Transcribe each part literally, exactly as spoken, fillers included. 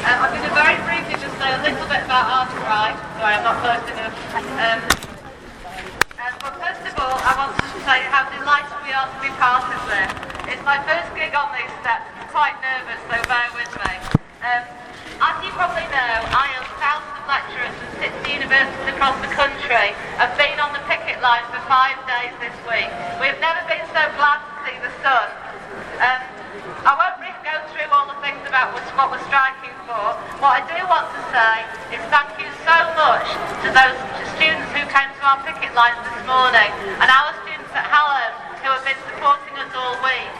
Um, I'm going to very briefly just say a little bit about Arkwright. Sorry, I'm not close enough. Um, um, but first of all, I want to say how delighted we are to be part of this. It's my first gig on these steps. I'm quite nervous, so bear with me. Um, as you probably know, I and thousands of lecturers from sixty universities across the country have been on the picket line for five days this week. We've never been so glad to see the sun. Um, I won't really go through all the things about what we're striking for. What I do want to say is thank you so much to those students who came to our picket lines this morning and our students at Hallam who have been supporting us all week.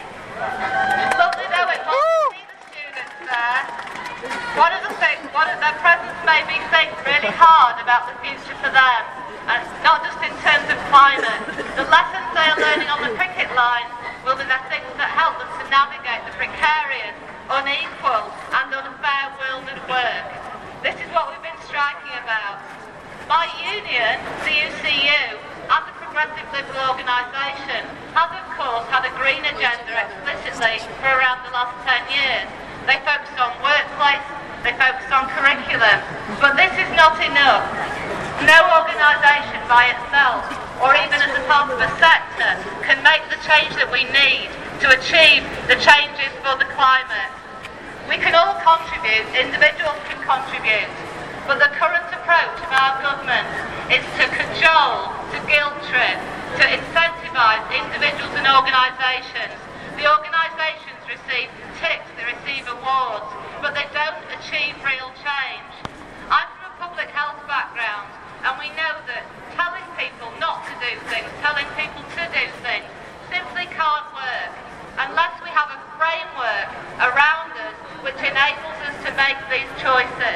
Lovely though it was to see the students there. One of the things, one of their presence made me think really hard about the future for them, and not just in terms of climate. The lessons they are learning on the picket line will be the things that help them to navigate the precarious, unequal and unfair world of work. This is what we've been striking about. My union, the U C U, as a progressive liberal organisation, has of course had a green agenda explicitly for around the last ten years. They focus on workplace, they focus on curriculum, but this is not enough. No organisation by itself, or even as a part of a sector, can make the change that we need to achieve the changes for the climate. We can all contribute, individuals can contribute, but the current approach of our government is to cajole, to guilt trip, to incentivise individuals and organisations. The organisations receive ticks, they receive awards, but they don't achieve real change. I'm from a public health background, and we know that telling people not to do things, telling people to do things, simply can't work unless we have a framework around us which enables us to make these choices.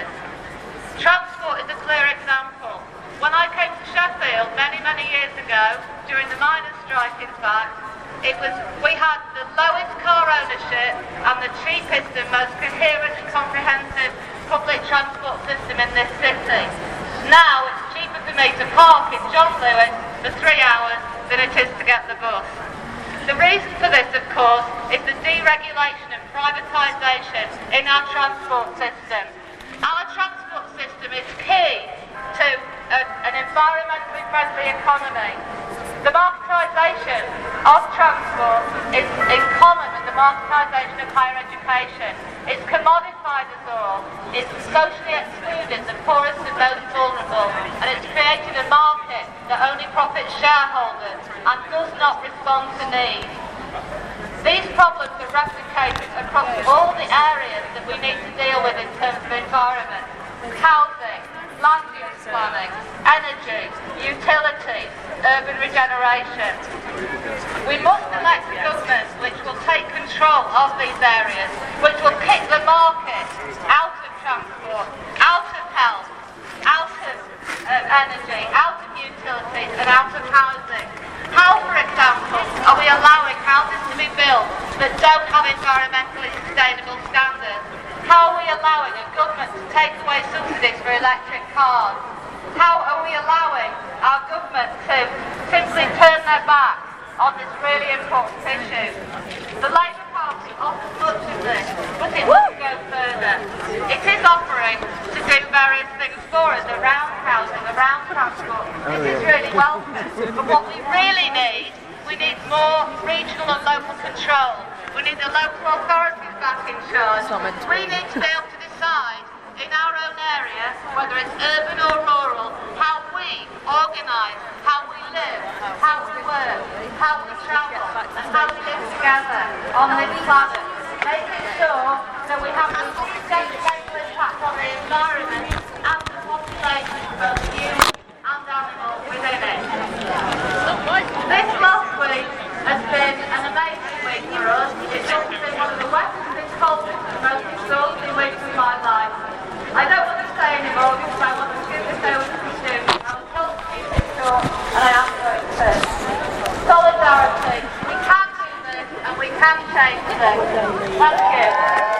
Transport is a clear example. When I came to Sheffield many, many years ago, during the miners' strike in fact, it was, we had the lowest car ownership and the cheapest and most coherent and comprehensive public transport system in this city. Now it's cheaper for me to park in John Lewis for three hours than it is to get the bus. The reason for this, of course, is the deregulation and privatisation in our transport system. Our transport system is key to a, an environmentally friendly economy. The marketisation of transport is in common with the marketisation of higher education. It's commodified us all, it's socially excluded the poorest and most vulnerable, and it's created a market that only profits shareholders and does not respond to need. These problems are replicated across all the areas that we need to deal with in terms of environment: housing, land use planning, energy, utilities, urban regeneration. We must elect a government which will take control of these areas, which will kick the market out of transport, out of health, out of uh, energy, out of utilities and out of housing. How, for example, are we allowing houses to be built that don't have environmentally sustainable standards? How are we allowing a government to take away subsidies for electric cars? How are we allowing our government to simply turn their backs on this really important issue? The Labour Party offers much of this, but it must go further. It is offering to do various things for us around housing, around transport. This is really welcome. But what we really need, we need more regional and local control. We need the local authorities back in charge. We need to be able to decide in our own area, whether it's urban or rural, how we organise, how we live, how we work, how we travel, and how we live together on this planet. Making sure that we have a detrimental impact on the environment and the population of both human and animal within it. This last week has been an amazing week for us. It's also been one of the wettest and coldest and most exhausting weeks of my life. I don't want to say anymore because I want to give this over to the students. I was told to keep it short and I am going to. Solidarity. We can do this and we can change this. Thank you.